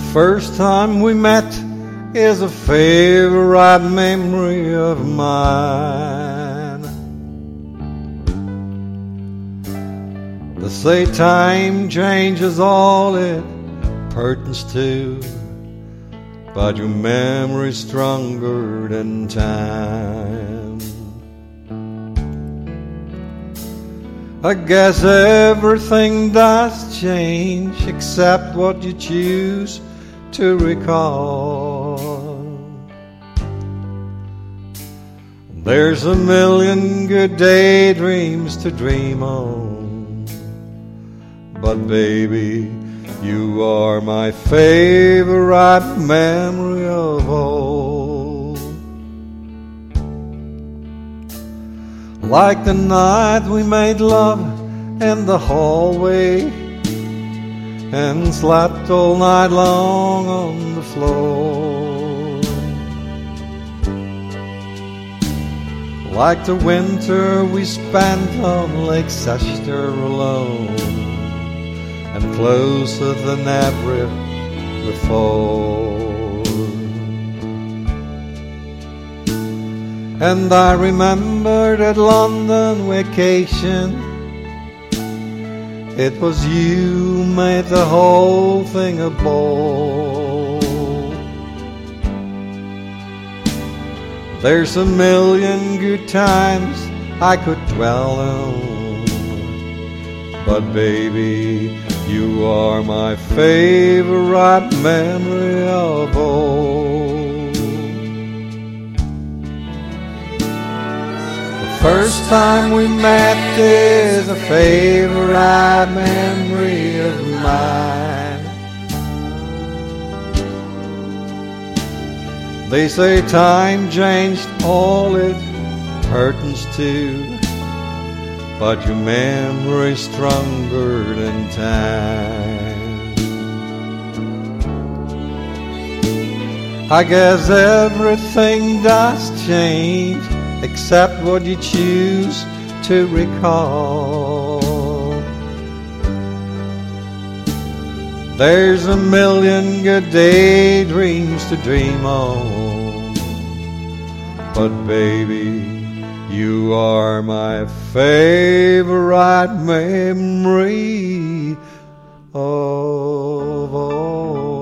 first time we met is a favorite memory of mine. They say time changes all it pertains to, but your memory's stronger than time. I guess everything does change except what you choose to recall. There's a million good daydreams to dream on, but baby, you are my favorite memory of all. Like the night we made love in the hallway and slept all night long on the floor. Like the winter we spent on Lake Sester alone, and closer than ever before. And I remember that London vacation. It was you made the whole thing a ball. There's a million good times I could dwell on, but baby, you are my favorite memory of all. The first time we met is a favorite memory of mine. They say time changed all it pertains to, but your memory's stronger than time. I guess everything does change except what you choose to recall. There's a million good daydreams to dream on, but baby, you are my favorite memory of all.